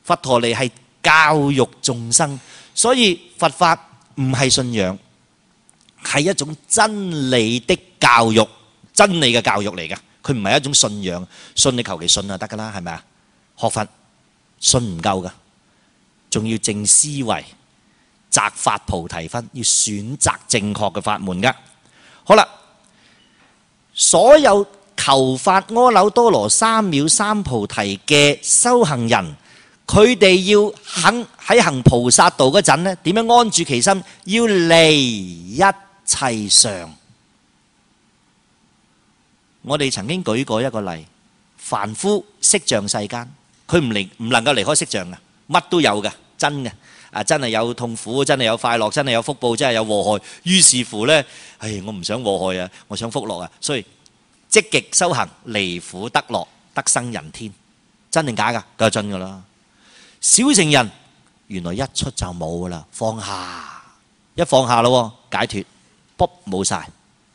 佛陀嚟係教育眾生，所以佛法唔係信仰，係一種真理的教育，真理嘅教育嚟嘅。佢唔係一種信仰，信你求其信就得噶啦，係咪啊？學佛信唔夠噶，仲要正思維，擇法菩提分，要選擇正確嘅法門噶。好啦，所有求法阿耨多羅三藐三菩提嘅修行人，佢哋要肯喺行菩薩道嗰陣呢，點樣安住其心？要離一切相。我哋曾經舉過一個例，凡夫色像世間，佢唔能夠離開色像嘅，乜都有嘅，真嘅。真係有痛苦，真係有快樂，真係有福報，真係有禍害。於是乎呢，我唔想禍害啊，我想福樂啊，所以積極修行，離苦得樂，得生人天。真定假㗎？梗係真㗎啦。小乘人原來一出就冇㗎啦，放下，一放下咯，解脫，卜冇晒。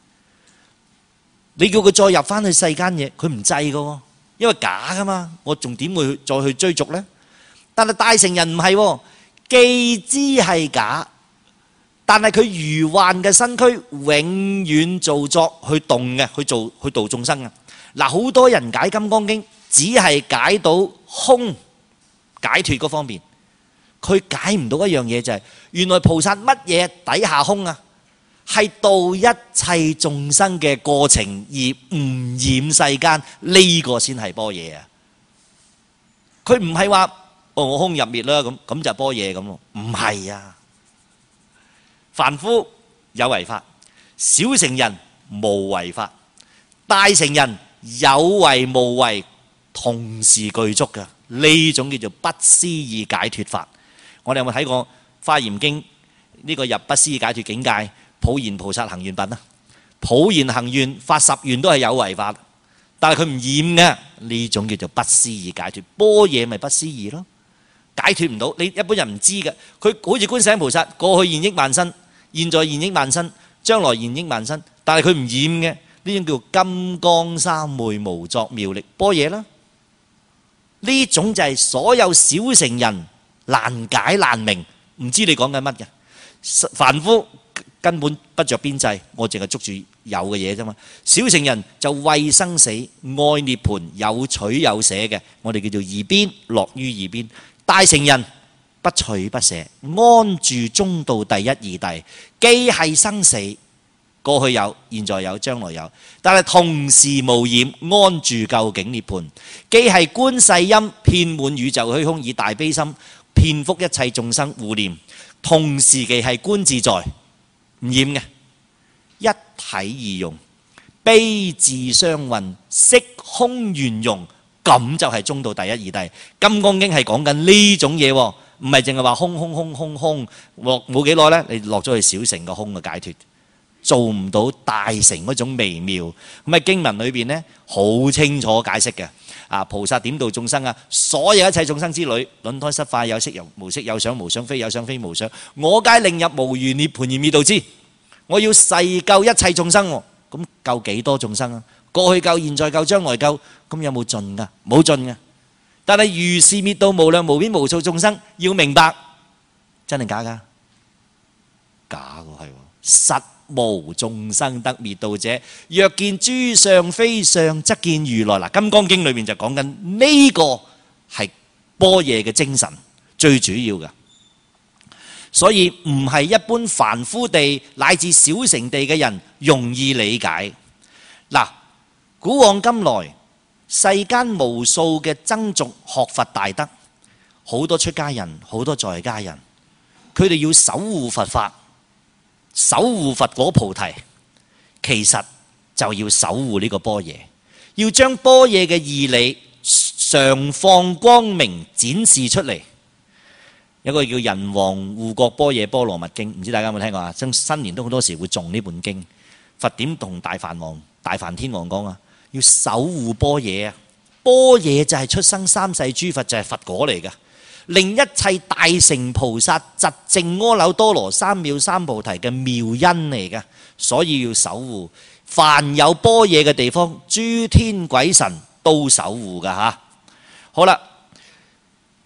你叫佢再入翻去世間嘢，佢唔制㗎喎，因為假㗎嘛，我仲點會再去追逐呢？但係大乘人唔係喎。既知係假，但係佢如幻嘅身軀永遠造作去動嘅，去度眾生啊！嗱，好多人解《金剛經》只係解到空解脫嗰方面，佢解唔到一樣嘢，就係原來菩薩乜嘢底下空啊？係度一切眾生嘅過程而唔染世間，呢個先係般若啊！佢唔係話我空入滅啦，咁就般若咁咯，唔係啊！凡夫有為法，小乘人無為法，大乘人有為無為同時具足嘅，呢種叫做不思議解脫法。我哋有冇睇過《華嚴經》呢個入不思議解脫境界？普賢菩薩行願品啊！普賢行願發十願都係有為法，但係佢唔染嘅，呢種叫做不思議解脫。般若咪不思議咯，解脫唔到，你一般人唔知嘅。佢好似觀世音菩薩，過去現億萬身，現在現億萬身，將來現億萬身，但係佢唔染嘅，呢種叫金剛三昧無作妙力般若啦。呢種就係所有小乘人難解難明，唔知你講緊乜嘅。凡夫根本不着邊際，我淨係捉住有嘅嘢啫嘛。小乘人就為生死、愛涅槃、有取有捨嘅，我哋叫做二邊，樂於二邊。大乘人不取不捨，安住中道第一義諦，既係生死，過去有，現在有，將來有，但係同時無染，安住究竟涅槃。既係觀世音，遍滿宇宙虛空，以大悲心遍覆一切眾生護念，同時既係觀自在。唔染嘅，一體而用，悲智相運，色空圓融，咁就係中道第一義諦。金剛經係講緊呢種嘢，唔係淨係話空空空空空，冇幾耐呢，你落咗去小乘個空嘅解脫，做唔到大乘嗰種微妙。咁喺經文裏邊呢，好清楚解釋嘅。菩薩點度眾生啊？所有一切眾生之類，卵胎濕化有色有無色，有想無想，非有想非無想，我皆令入無餘涅槃而滅度之。我要誓救一切眾生，咁救幾多眾生啊？過去救，現在救，將來救，咁有冇盡噶？冇盡噶。但係如是滅度無量無邊無數眾生，要明白真定假噶？假嘅係實。無眾生得滅度者，若見諸相非相，則見如來。嗱，《金剛經》裏面就講緊呢個係般若嘅精神，最主要嘅。所以唔係一般凡夫地乃至小乘地嘅人容易理解。嗱，古往今來，世間無數嘅僧俗學佛大德，好多出家人，好多在家人，佢哋要守護佛法。守護佛果菩提，其實就要守護呢個般若，要將般若嘅義理常放光明展示出嚟。有個叫人王護國般若波羅蜜經，唔知大家有冇聽過啊？新年都好多時會誦呢本經。佛點同大梵天王講啊？要守護般若啊！般若就係出生三世諸佛，就係佛果嚟嘅。令一切大乘菩薩疾證阿耨多羅三藐三菩提嘅妙因嚟嘅，所以要守護。凡有般若嘅地方，諸天鬼神都守護噶吓。好啦，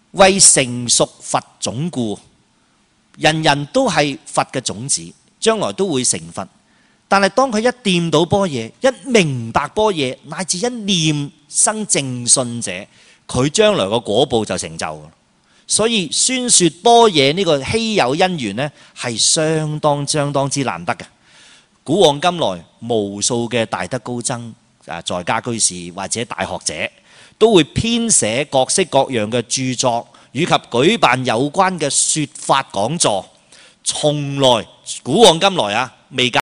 為成熟佛種故，人人都係佛嘅種子，將來都會成佛。但係當佢一掂到般若，一明白般若，乃至一念生正信者，佢將來個果報就成就。所以宣説般若呢個稀有因緣呢，係相當之難得嘅。古往今來，無數嘅大德高僧在家居士或者大學者，都會編寫各式各樣嘅著作，以及舉辦有關嘅説法講座。從來古往今來未